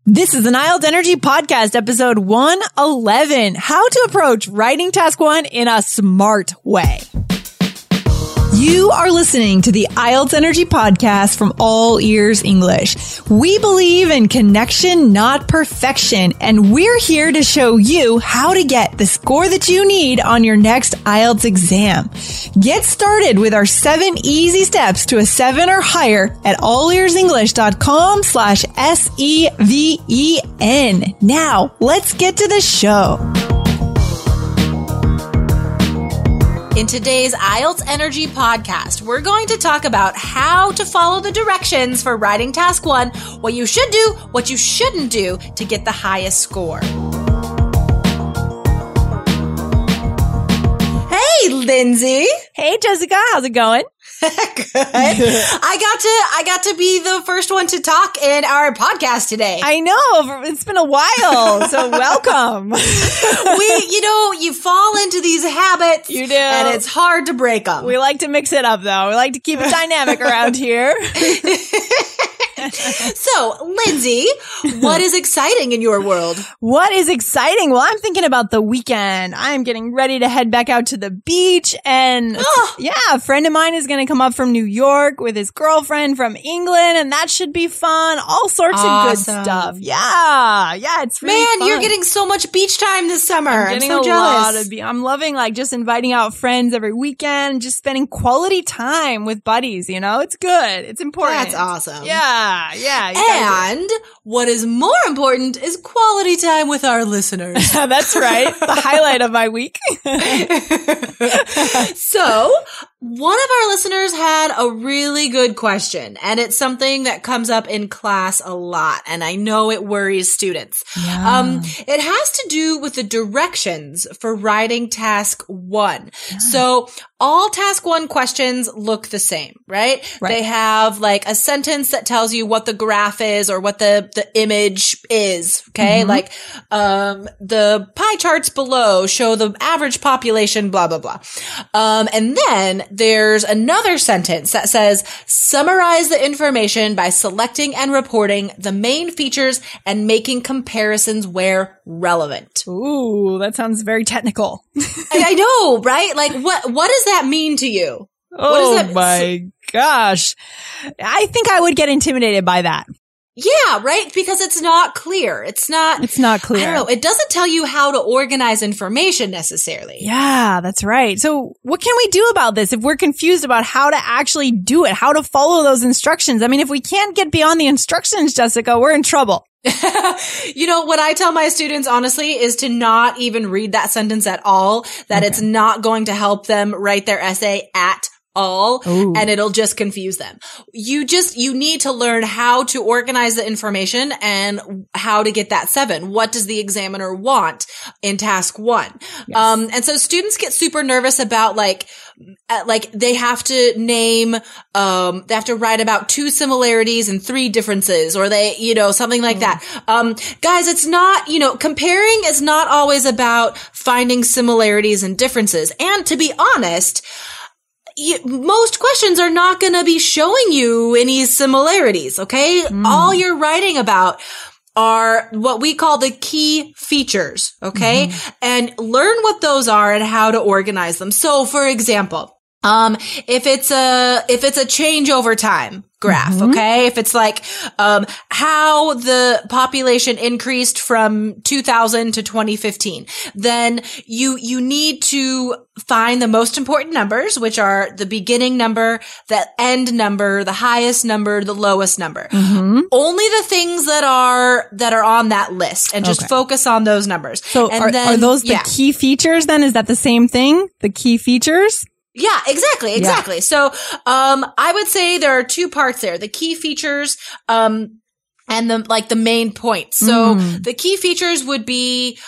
This is an IELTS Energy Podcast, episode 111, how to approach writing task 1 in a smart way. You are listening to the IELTS Energy Podcast from All Ears English. We believe in connection, not perfection, and we're here to show you how to get the score that you need on your next IELTS exam. Get started with our 7 easy steps to a 7 or higher at allearsenglish.com/SEVEN. Now, let's get to the show. In today's IELTS Energy Podcast, we're going to talk about how to follow the directions for writing task 1, what you should do, what you shouldn't do to get the highest score. Hey, Lindsay. Hey, Jessica. How's it going? Good. I got to be the first one to talk in our podcast today. I know. It's been a while. So welcome. You fall into these habits. You do. And it's hard to break them. We like to mix it up, though. We like to keep it dynamic around here. So, Lindsay, what is exciting in your world? What is exciting? Well, I'm thinking about the weekend. I'm getting ready to head back out to the beach. And a friend of mine is going to come up from New York with his girlfriend from England. And that should be fun. All sorts of good stuff. Yeah, it's really fun. Man, you're getting so much beach time this summer. I'm getting so jealous. I'm loving just inviting out friends every weekend, just spending quality time with buddies, It's good. It's important. That's awesome. Yeah. And what is more important is quality time with our listeners. That's right. The highlight of my week. So, one of our listeners had a really good question, and it's something that comes up in class a lot, and I know it worries students. Yeah. It has to do with the directions for writing task 1. Yeah. So, all task 1 questions look the same, right? They have a sentence that tells you what the graph is or what the image is, okay? Mm-hmm. The pie charts below show the average population, blah, blah, blah. And then there's another sentence that says, summarize the information by selecting and reporting the main features and making comparisons where relevant. Ooh, that sounds very technical. I know, right? What does that mean to you? Oh my gosh. I think I would get intimidated by that. Yeah, right? Because it's not clear. It's not clear. I don't know. It doesn't tell you how to organize information necessarily. Yeah, that's right. So what can we do about this if we're confused about how to actually do it, how to follow those instructions? I mean, if we can't get beyond the instructions, Jessica, we're in trouble. What I tell my students, honestly, is to not even read that sentence at all, that it's not going to help them write their essay at all. Ooh. And it'll just confuse them. You need to learn how to organize the information and how to get that 7. What does the examiner want in task 1? Yes. And so students get super nervous about they have to name, they have to write about 2 similarities and 3 differences, or something like that. Guys, it's not, comparing is not always about finding similarities and differences. And to be honest, most questions are not going to be showing you any similarities, okay? All you're writing about are what we call the key features, okay? Mm-hmm. And learn what those are and how to organize them. So, for example, if it's a change over time graph, okay? If it's how the population increased from 2000 to 2015, then you need to find the most important numbers, which are the beginning number, the end number, the highest number, the lowest number. Mm-hmm. Only the things that are on that list, and just focus on those numbers. So are those the key features then? Is that the same thing? The key features? Yeah, exactly. Yeah. So, I would say there are 2 parts there. The key features, and the main points. So the key features would be,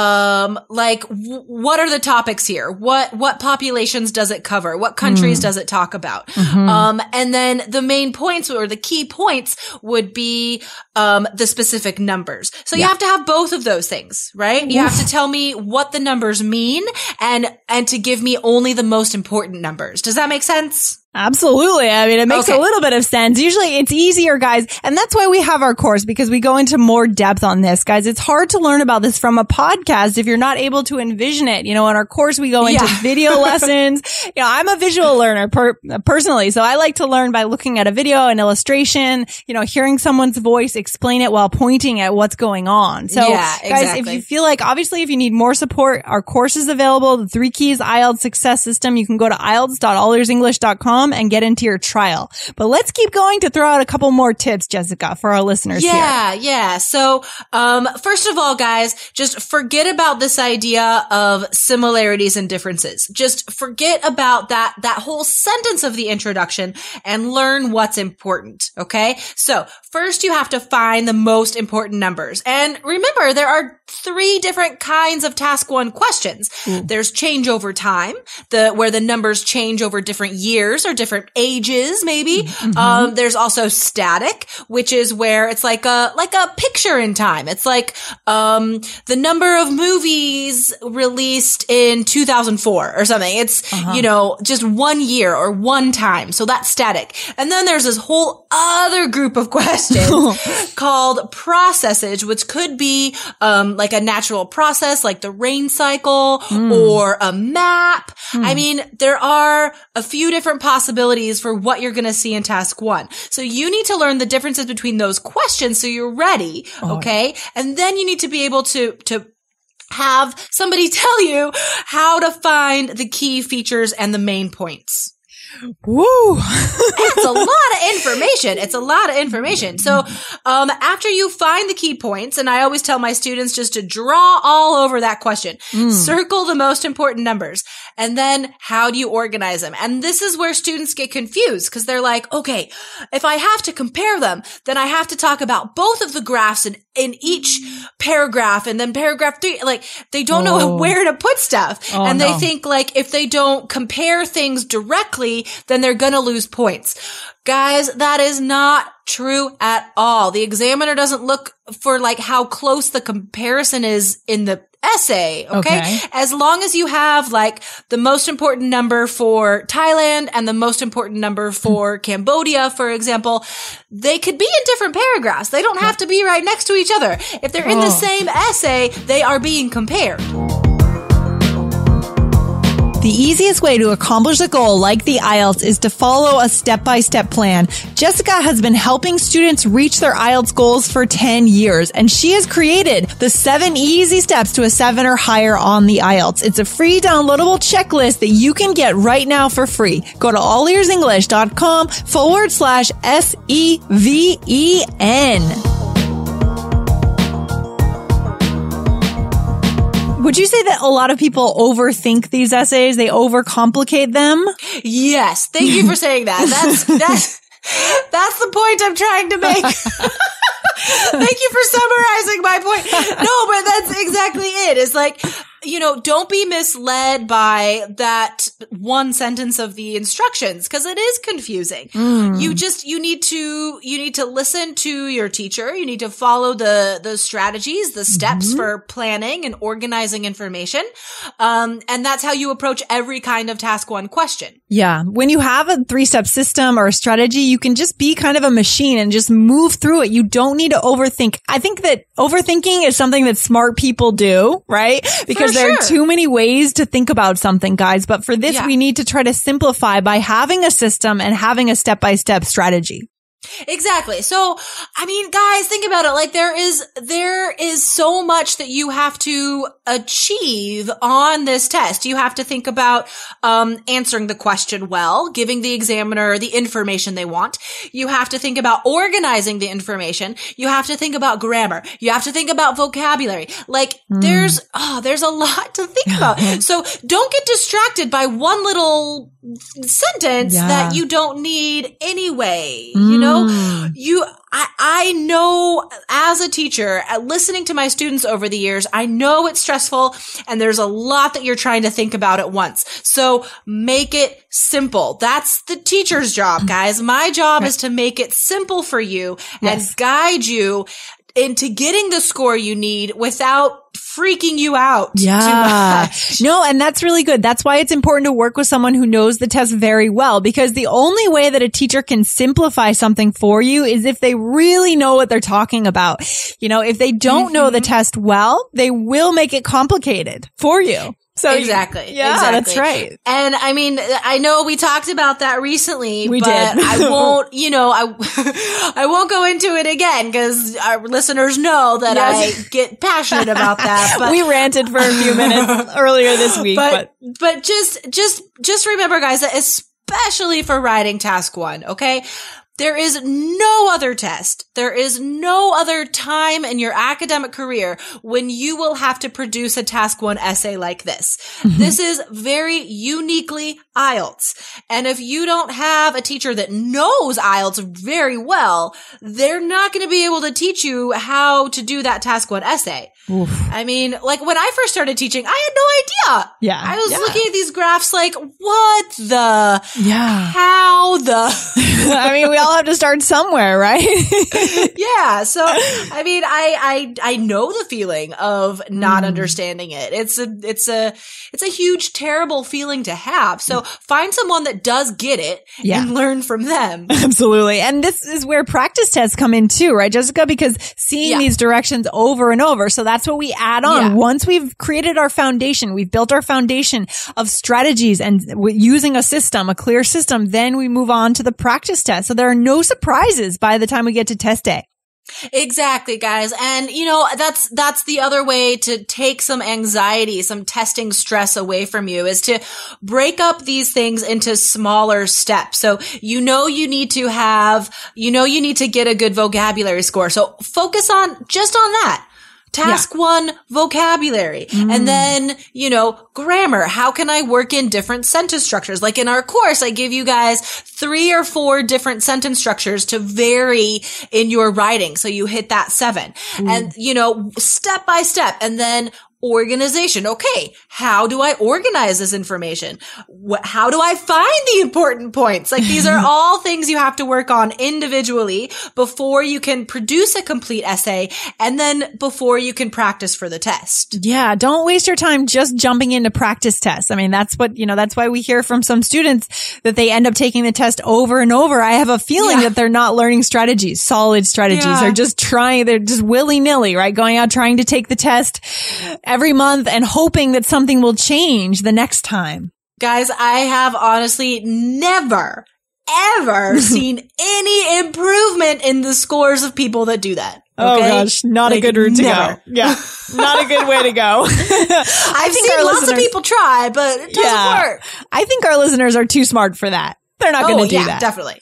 what are the topics here? What populations does it cover? What countries does it talk about? Mm-hmm. And then the main points or the key points would be, the specific numbers. So you have to have both of those things, right? You have to tell me what the numbers mean and to give me only the most important numbers. Does that make sense? Absolutely. I mean, it makes a little bit of sense. Usually it's easier, guys. And that's why we have our course, because we go into more depth on this, guys. It's hard to learn about this from a podcast if you're not able to envision it. You know, in our course, we go into video lessons. You know, I'm a visual learner personally. So I like to learn by looking at a video, an illustration, you know, hearing someone's voice explain it while pointing at what's going on. So guys, if you feel like, obviously, if you need more support, our course is available. The 3 Keys IELTS Success System. You can go to IELTS.allearsenglish.com and get into your trial. But let's keep going to throw out a couple more tips, Jessica, for our listeners here. Yeah. So, first of all, guys, just forget about this idea of similarities and differences. Just forget about that whole sentence of the introduction and learn what's important. Okay. So first you have to find the most important numbers. And remember, there are 3 different kinds of task 1 questions. There's change over time, where the numbers change over different years or different ages, maybe. There's also static, which is where it's like a picture in time. It's like, the number of movies released in 2004 or something. It's, you know, just 1 year or 1 time. So that's static. And then there's this whole other group of questions called processes, which could be, like a natural process, like the rain cycle or a map. I mean, there are a few different possibilities for what you're going to see in task 1. So you need to learn the differences between those questions so you're ready. Okay. And then you need to be able to have somebody tell you how to find the key features and the main points. Woo! It's a lot of information. It's a lot of information. So, after you find the key points, and I always tell my students just to draw all over that question, circle the most important numbers, and then how do you organize them? And this is where students get confused because they're like, okay, if I have to compare them, then I have to talk about both of the graphs in each paragraph and then paragraph 3. Like, they don't know where to put stuff. And they think like if they don't compare things directly, then they're gonna lose points. Guys, that is not true at all. The examiner doesn't look for like how close the comparison is in the essay. Okay. As long as you have like the most important number for Thailand and the most important number for Cambodia, for example, they could be in different paragraphs. They don't have to be right next to each other. If they're in the same essay, they are being compared. The easiest way to accomplish a goal like the IELTS is to follow a step-by-step plan. Jessica has been helping students reach their IELTS goals for 10 years, and she has created the 7 easy steps to a 7 or higher on the IELTS. It's a free downloadable checklist that you can get right now for free. Go to allearsenglish.com/SEVEN. Would you say that a lot of people overthink these essays? They overcomplicate them? Yes. Thank you for saying that. That's the point I'm trying to make. Thank you for summarizing my point. No, but that's exactly it. It's like, you know, don't be misled by that one sentence of the instructions because it is confusing. You need to listen to your teacher. You need to follow the strategies, the steps for planning and organizing information. And that's how you approach every kind of task 1 question. Yeah. When you have a 3-step system or a strategy, you can just be kind of a machine and just move through it. You don't need to overthink. I think that overthinking is something that smart people do, right? Because there are too many ways to think about something, guys. But for this, we need to try to simplify by having a system and having a step-by-step strategy. Exactly. So, I mean, guys, think about it. Like there is so much that you have to achieve on this test. You have to think about, answering the question well, giving the examiner the information they want. You have to think about organizing the information. You have to think about grammar. You have to think about vocabulary. Like there's a lot to think about. So don't get distracted by one little sentence that you don't need anyway. You know, I know as a teacher, listening to my students over the years, I know it's stressful and there's a lot that you're trying to think about at once. So make it simple. That's the teacher's job, guys. My job is to make it simple for you and guide you into getting the score you need without freaking you out too much. No, and that's really good. That's why it's important to work with someone who knows the test very well, because the only way that a teacher can simplify something for you is if they really know what they're talking about. You know, if they don't know the test well, they will make it complicated for you. So exactly. That's right. And I mean, I know we talked about that recently, but I won't, I won't go into it again because our listeners know that I get passionate about that. But we ranted for a few minutes earlier this week, but just remember, guys, that especially for writing task 1, okay? There is no other test. There is no other time in your academic career when you will have to produce a task 1 essay like this. This is very uniquely IELTS. And if you don't have a teacher that knows IELTS very well, they're not going to be able to teach you how to do that task 1 essay. Oof. I mean, like when I first started teaching, I had no idea. Yeah. I was looking at these graphs like, what the? Yeah. How the? I mean, we all have to start somewhere, right? Yeah. So, I mean, I know the feeling of not understanding it. It's a huge, terrible feeling to have. So find someone that does get it and learn from them. Absolutely. And this is where practice tests come in too, right, Jessica? Because seeing these directions over and over. So that's what we add on. Yeah. Once we've created our foundation, we've built our foundation of strategies and using a system, a clear system, then we move on to the practice test. So there are no surprises by the time we get to test day. Exactly, guys. And, that's the other way to take some anxiety, some testing stress away from you is to break up these things into smaller steps. So, you need to get a good vocabulary score. So focus just on that. Task 1, vocabulary. And then, grammar. How can I work in different sentence structures? Like in our course, I give you guys 3 or 4 different sentence structures to vary in your writing. So you hit that 7. And, step by step. And then organization. Okay. How do I organize this information? How do I find the important points? Like these are all things you have to work on individually before you can produce a complete essay and then before you can practice for the test. Yeah. Don't waste your time just jumping into practice tests. I mean, that's why we hear from some students that they end up taking the test over and over. I have a feeling that they're not learning strategies, solid strategies. They're just they're just willy-nilly, right? Going out, trying to take the test every month and hoping that something will change the next time. Guys, I have honestly never, ever seen any improvement in the scores of people that do that. Okay? Oh gosh, not a good route to go. Yeah, not a good way to go. I've seen lots of people try, but it doesn't work. I think our listeners are too smart for that. They're not going to do that. Definitely.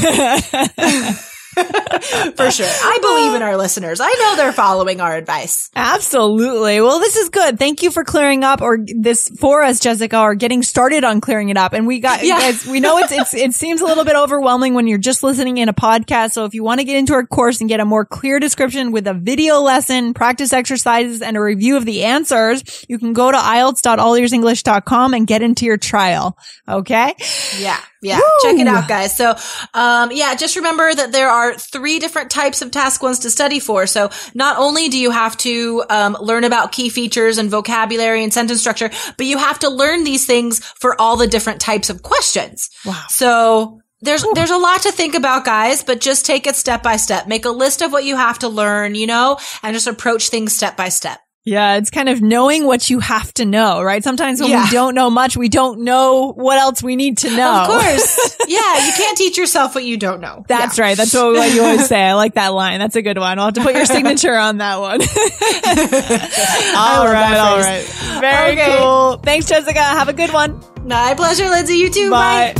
For sure. I believe in our listeners. I know they're following our advice. Absolutely. Well, this is good. Thank you for clearing up this for us, Jessica, or getting started on clearing it up. And we know it seems a little bit overwhelming when you're just listening in a podcast. So if you want to get into our course and get a more clear description with a video lesson, practice exercises, and a review of the answers, you can go to IELTS.allearsenglish.com and get into your trial. Okay? Yeah. Yeah. Woo! Check it out, guys. So, just remember that there are 3 different types of task 1s to study for. So not only do you have to, learn about key features and vocabulary and sentence structure, but you have to learn these things for all the different types of questions. Wow. So there's a lot to think about, guys, but just take it step by step. Make a list of what you have to learn, and just approach things step by step. Yeah, it's kind of knowing what you have to know, right? Sometimes when we don't know much, we don't know what else we need to know. Of course. Yeah, you can't teach yourself what you don't know. That's right. That's what you always say. I like that line. That's a good one. I'll have to put your signature on that one. All right. Very cool. Thanks, Jessica. Have a good one. My pleasure, Lindsay. You too. Bye.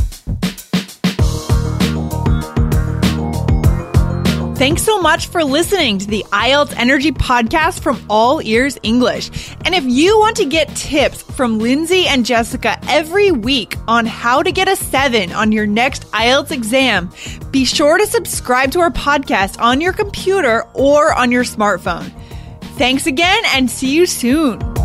Thanks so much for listening to the IELTS Energy Podcast from All Ears English. And if you want to get tips from Lindsay and Jessica every week on how to get a 7 on your next IELTS exam, be sure to subscribe to our podcast on your computer or on your smartphone. Thanks again and see you soon.